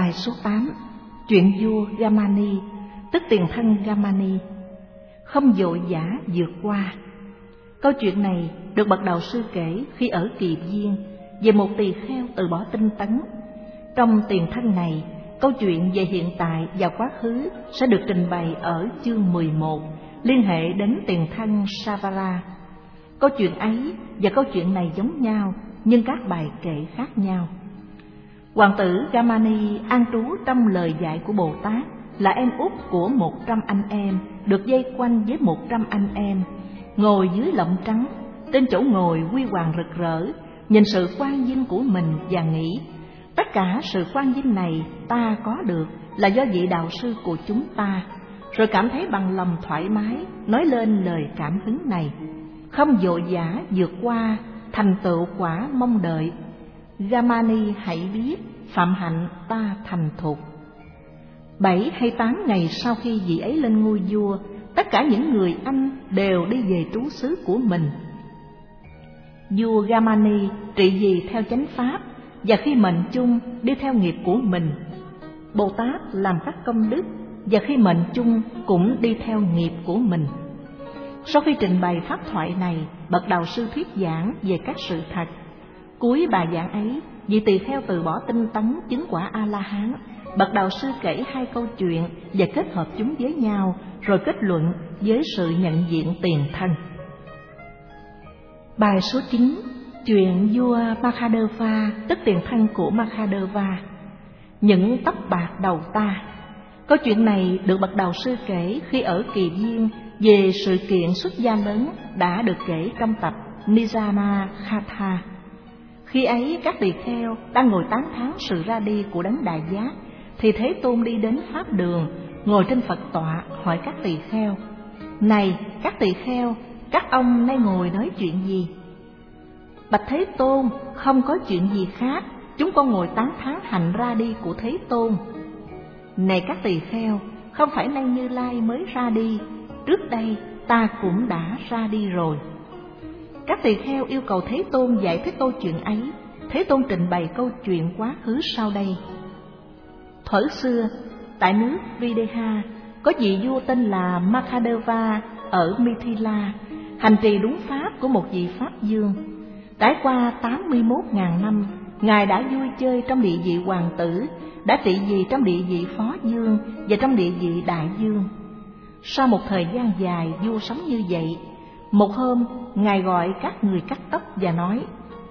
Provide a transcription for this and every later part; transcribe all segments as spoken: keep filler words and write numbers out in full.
Bài số tám. Chuyện vua Gamani, tức tiền thân Gamani. Không vội vã vượt qua. Câu chuyện này được bậc đạo sư kể khi ở Kỳ Viên về một tỳ kheo từ bỏ tinh tấn. Trong tiền thân này, câu chuyện về hiện tại và quá khứ sẽ được trình bày ở chương mười một, liên hệ đến tiền thân Savara. Câu chuyện ấy và câu chuyện này giống nhau, nhưng các bài kể khác nhau. Hoàng tử Gamani an trú trong lời dạy của Bồ Tát, là em út của một trăm anh em, được vây quanh với một trăm anh em, ngồi dưới lọng trắng, trên chỗ ngồi huy hoàng rực rỡ, nhìn sự quang vinh của mình và nghĩ: tất cả sự quang vinh này ta có được là do vị đạo sư của chúng ta. Rồi cảm thấy bằng lòng thoải mái, nói lên lời cảm hứng này: không vội vã vượt qua, thành tựu quả mong đợi. Gamani hãy biết, phạm hạnh ta thành thục. Bảy hay tám ngày sau khi vị ấy lên ngôi vua, tất cả những người Anh đều đi về trú xứ của mình. Vua Gamani trị vì theo chánh pháp, và khi mệnh chung đi theo nghiệp của mình. Bồ Tát làm các công đức, và khi mệnh chung cũng đi theo nghiệp của mình. Sau khi trình bày pháp thoại này, bậc đạo sư thuyết giảng về các sự thật. Cuối bài giảng ấy, vị tỳ kheo từ bỏ tinh tấn chứng quả A-la-hán. Bậc đạo sư kể hai câu chuyện và kết hợp chúng với nhau, rồi kết luận với sự nhận diện tiền thân. Bài số chín. Chuyện vua Mahadeva, tức tiền thân của Mahadeva. Những tóc bạc đầu ta. Câu chuyện này được bậc đạo sư kể khi ở Kỳ Viên về sự kiện xuất gia lớn đã được kể trong tập Nijana Khatha. Khi ấy các tỳ kheo đang ngồi tán thán sự ra đi của đấng Đại Giác, thì Thế Tôn đi đến pháp đường, ngồi trên Phật tọa, hỏi các tỳ kheo: này các tỳ kheo, các ông nay ngồi nói chuyện gì? Bạch Thế Tôn, không có chuyện gì khác, chúng con ngồi tán thán hạnh ra đi của Thế Tôn. Này các tỳ kheo, không phải nay Như Lai mới ra đi, trước đây ta cũng đã ra đi rồi. Các tỳ kheo yêu cầu Thế Tôn giải thích câu chuyện ấy. Thế Tôn trình bày câu chuyện quá khứ sau đây. Thuở xưa, tại nước Videha, có vị vua tên là Mahadeva ở Mithila, hành trì đúng pháp của một vị Pháp vương. Trải qua tám mươi mốt ngàn năm, Ngài đã vui chơi trong địa vị hoàng tử, đã trị vì trong địa vị phó vương và trong địa vị đại vương. Sau một thời gian dài vua sống như vậy, một hôm Ngài gọi các người cắt tóc và nói: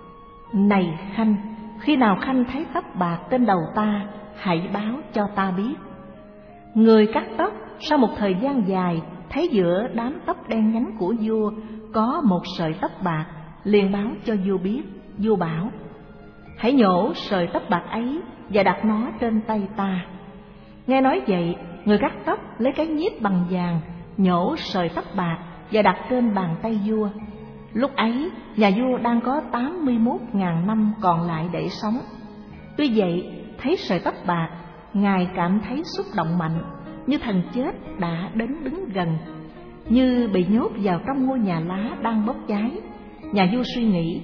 này Khanh, khi nào Khanh thấy tóc bạc trên đầu ta, hãy báo cho ta biết. Người cắt tóc sau một thời gian dài thấy giữa đám tóc đen nhánh của vua có một sợi tóc bạc, liền báo cho vua biết. Vua bảo: hãy nhổ sợi tóc bạc ấy và đặt nó trên tay ta. Nghe nói vậy, người cắt tóc lấy cái nhíp bằng vàng nhổ sợi tóc bạc và đặt trên bàn tay vua. Lúc ấy, nhà vua đang có tám mươi mốt ngàn năm còn lại để sống. Tuy vậy, thấy sợi tóc bạc, Ngài cảm thấy xúc động mạnh, như thần chết đã đến đứng gần, như bị nhốt vào trong ngôi nhà lá đang bốc cháy. Nhà vua suy nghĩ: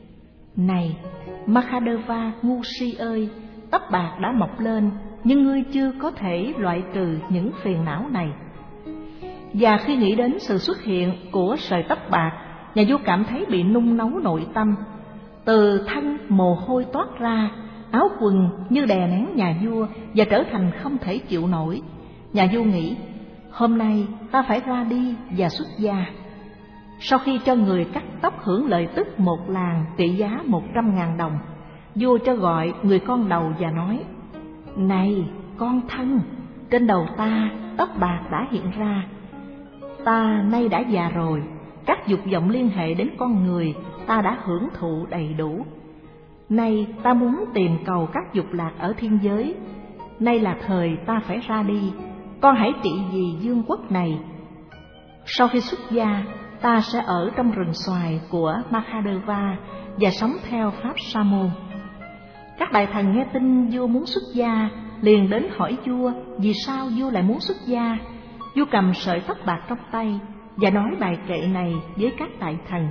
này Mahadeva ngu si ơi, tóc bạc đã mọc lên, nhưng ngươi chưa có thể loại trừ những phiền não này. Và khi nghĩ đến sự xuất hiện của sợi tóc bạc, nhà vua cảm thấy bị nung nấu nội tâm. Từ thân mồ hôi toát ra, áo quần như đè nén nhà vua và trở thành không thể chịu nổi. Nhà vua nghĩ: hôm nay ta phải ra đi và xuất gia. Sau khi cho người cắt tóc hưởng lợi tức một làng trị giá một trăm ngàn đồng, vua cho gọi người con đầu và nói: này con thân, trên đầu ta tóc bạc đã hiện ra. Ta nay đã già rồi, các dục vọng liên hệ đến con người ta đã hưởng thụ đầy đủ. Nay ta muốn tìm cầu các dục lạc ở thiên giới. Nay là thời ta phải ra đi, con hãy trị vì vương quốc này. Sau khi xuất gia, ta sẽ ở trong rừng xoài của Mahadeva và sống theo pháp sa môn. Các đại thần nghe tin vua muốn xuất gia, liền đến hỏi vua vì sao vua lại muốn xuất gia. Vua cầm sợi tóc bạc trong tay và nói bài kệ này với các đại thần: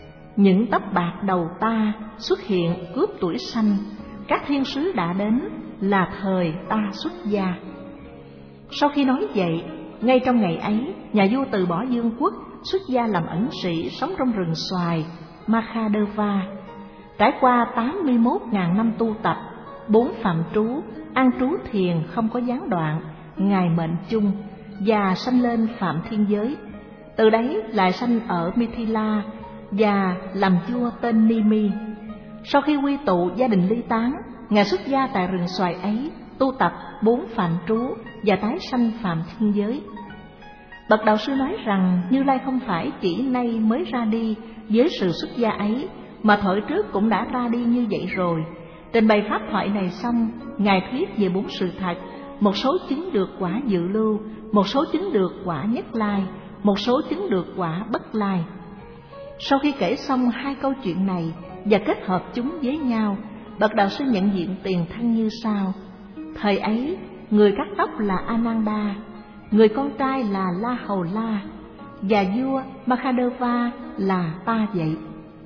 những tóc bạc đầu ta xuất hiện cướp tuổi sanh, các thiên sứ đã đến, là thời ta xuất gia. Sau khi nói vậy, ngay trong ngày ấy, nhà vua từ bỏ vương quốc, xuất gia làm ẩn sĩ, sống trong rừng xoài Mahadeva. Trải qua tám mươi mốt nghìn năm tu tập, bốn phạm trú, an trú thiền không có gián đoạn, ngài mệnh chung và sanh lên Phạm Thiên Giới. Từ đấy lại sanh ở Mithila và làm vua tên Nimi. Sau khi quy tụ gia đình ly tán, ngài xuất gia tại rừng xoài ấy, tu tập bốn phạm trú và tái sanh Phạm Thiên Giới. Bậc đạo sư nói rằng Như Lai không phải chỉ nay mới ra đi với sự xuất gia ấy, mà thuở trước cũng đã ra đi như vậy rồi. Trình bày pháp thoại này xong, ngài thuyết về bốn sự thật: một số chứng được quả dự lưu, một số chứng được quả nhất lai, một số chứng được quả bất lai. Sau khi kể xong hai câu chuyện này và kết hợp chúng với nhau, bậc đạo sư nhận diện tiền thân như sau. Thời ấy, người cắt tóc là Ananda, người con trai là La Hầu La, và vua Mahadeva là ta vậy.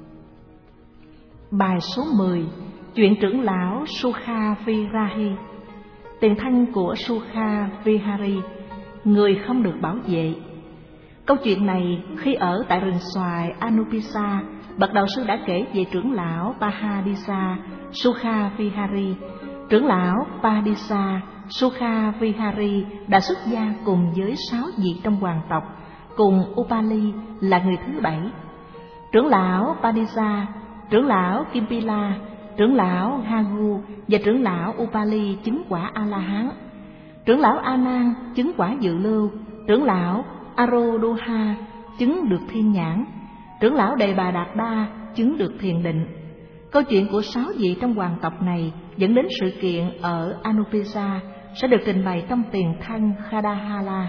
Bài số mười. Chuyện trưởng lão Sukha Virahi. Tiền thân của Sukha Vihari, người không được bảo vệ. Câu chuyện này khi ở tại rừng xoài Anupisa, bậc đạo sư đã kể về trưởng lão Pahadisa Sukha Vihari. Trưởng lão Pahadisa Sukha Vihari đã xuất gia cùng với sáu vị trong hoàng tộc, cùng Upali là người thứ bảy. Trưởng lão Padisa, trưởng lão Kimpila, trưởng lão Hagu và trưởng lão Upali chứng quả A-la-hán. Trưởng lão A-nan chứng quả dự lưu, trưởng lão Arodoha chứng được thiên nhãn, trưởng lão Đề Bà Đạt Đa chứng được thiền định. Câu chuyện của sáu vị trong hoàng tộc này dẫn đến sự kiện ở Anupisa sẽ được trình bày trong tiền thân Khadahala.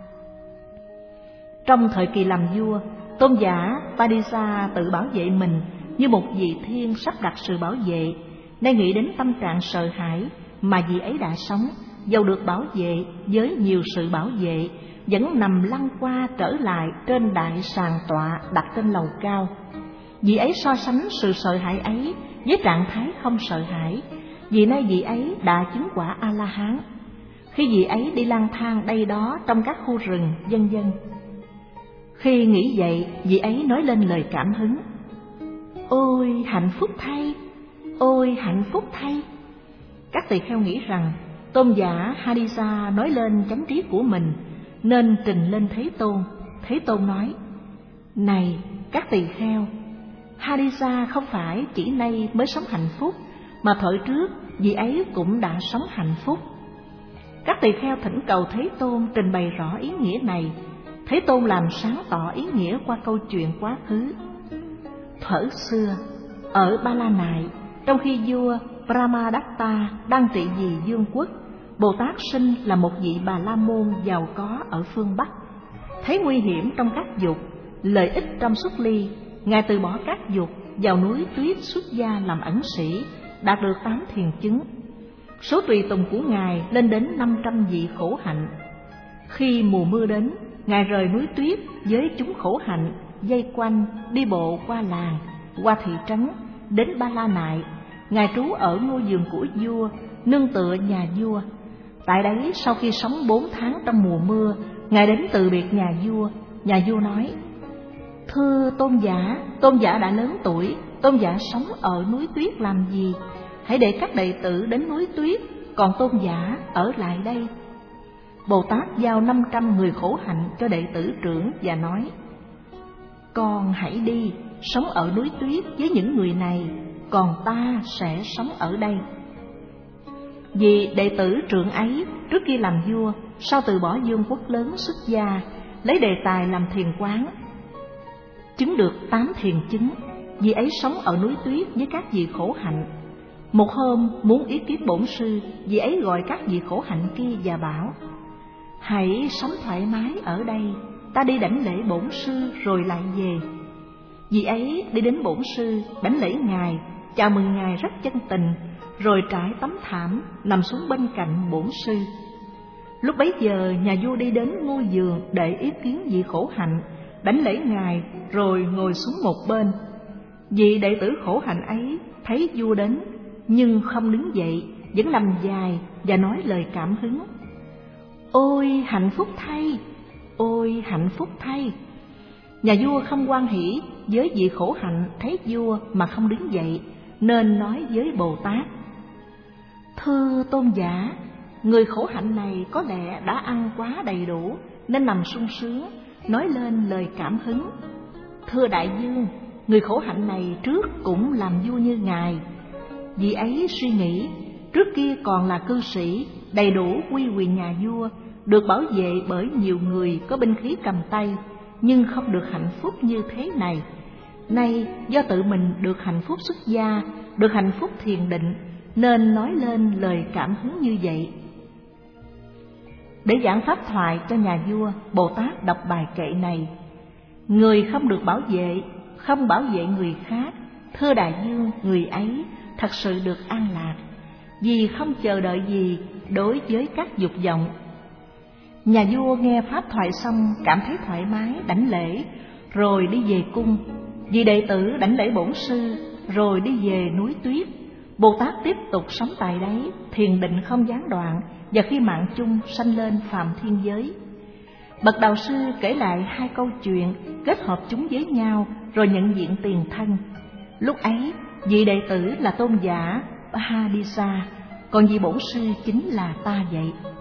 Trong thời kỳ làm vua, tôn giả Padisa tự bảo vệ mình như một vị thiên sắp đặt sự bảo vệ. Nay nghĩ đến tâm trạng sợ hãi mà vị ấy đã sống, dầu được bảo vệ với nhiều sự bảo vệ, vẫn nằm lăn qua trở lại trên đại sàn tọa đặt trên lầu cao. Vị ấy so sánh sự sợ hãi ấy với trạng thái không sợ hãi, vì nay vị ấy đã chứng quả A-la-hán. Khi vị ấy đi lang thang đây đó trong các khu rừng vân vân. Khi nghĩ vậy, vị ấy nói lên lời cảm hứng: Ôi hạnh phúc thay, ôi hạnh phúc thay. Các tỳ kheo nghĩ rằng tôn giả Hadisa nói lên chánh trí của mình nên trình lên Thế Tôn. Thế Tôn nói: Này các tỳ kheo, Hadisa không phải chỉ nay mới sống hạnh phúc, mà thời trước vị ấy cũng đã sống hạnh phúc. Các tỳ kheo thỉnh cầu Thế Tôn trình bày rõ ý nghĩa này. Thế Tôn làm sáng tỏ ý nghĩa qua câu chuyện quá khứ. Thuở xưa, ở Ba La Nại, trong khi vua Brahmadatta đang trị vì vương quốc, Bồ Tát sinh là một vị Bà La Môn giàu có ở phương Bắc. Thấy nguy hiểm trong các dục, lợi ích trong xuất ly, ngài từ bỏ các dục, vào núi tuyết xuất gia làm ẩn sĩ, đạt được tám thiền chứng. Số tùy tùng của ngài lên đến năm trăm vị khổ hạnh. Khi mùa mưa đến, ngài rời núi tuyết với chúng khổ hạnh, dây quanh đi bộ qua làng, qua thị trấn, đến Ba La Nại. Ngài trú ở ngôi vườn của vua, nương tựa nhà vua. Tại đấy, sau khi sống bốn tháng trong mùa mưa, ngài đến từ biệt nhà vua. Nhà vua nói: Thưa tôn giả, tôn giả đã lớn tuổi, tôn giả sống ở núi tuyết làm gì? Hãy để các đệ tử đến núi tuyết, còn tôn giả ở lại đây. Bồ Tát giao năm trăm người khổ hạnh cho đệ tử trưởng và nói: Con hãy đi, sống ở núi tuyết với những người này, còn ta sẽ sống ở đây. Vì đệ tử trưởng ấy trước khi làm vua, sau từ bỏ vương quốc lớn xuất gia, lấy đề tài làm thiền quán, chứng được tám thiền chứng. Vì ấy sống ở núi tuyết với các vị khổ hạnh. Một hôm muốn ý kiến bổn sư, vị ấy gọi các vị khổ hạnh kia và bảo: Hãy sống thoải mái ở đây, ta đi đảnh lễ bổn sư rồi lại về. Vị ấy đi đến bổn sư, đảnh lễ ngài, chào mừng ngài rất chân tình, rồi trải tấm thảm nằm xuống bên cạnh bổn sư. Lúc bấy giờ nhà vua đi đến ngôi vườn để ý kiến vị khổ hạnh, đảnh lễ ngài rồi ngồi xuống một bên. Vị đệ tử khổ hạnh ấy thấy vua đến nhưng không đứng dậy, vẫn nằm dài và nói lời cảm hứng. Ôi hạnh phúc thay, ôi hạnh phúc thay. Nhà vua không hoan hỷ với vị khổ hạnh thấy vua mà không đứng dậy, nên nói với Bồ Tát: Thưa tôn giả, người khổ hạnh này có lẽ đã ăn quá đầy đủ nên nằm sung sướng, nói lên lời cảm hứng. Thưa đại vương, người khổ hạnh này trước cũng làm vua như ngài. Vị ấy suy nghĩ, trước kia còn là cư sĩ, đầy đủ uy quyền nhà vua, được bảo vệ bởi nhiều người có binh khí cầm tay, nhưng không được hạnh phúc như thế này. Nay do tự mình được hạnh phúc xuất gia, được hạnh phúc thiền định, nên nói lên lời cảm hứng như vậy. Để giảng pháp thoại cho nhà vua, Bồ Tát đọc bài kệ này: Người không được bảo vệ, không bảo vệ người khác, thưa đại vương, người ấy thật sự được an lạc, vì không chờ đợi gì đối với các dục vọng. Nhà vua nghe pháp thoại xong cảm thấy thoải mái, đảnh lễ, rồi đi về cung. Vì đệ tử đảnh lễ bổn sư, rồi đi về núi tuyết. Bồ Tát tiếp tục sống tại đấy, thiền định không gián đoạn, và khi mạng chung sanh lên phàm thiên giới. Bậc đạo sư kể lại hai câu chuyện, kết hợp chúng với nhau, rồi nhận diện tiền thân. Lúc ấy, vị đệ tử là tôn giả Bahadisa, còn vị bổn sư chính là ta vậy.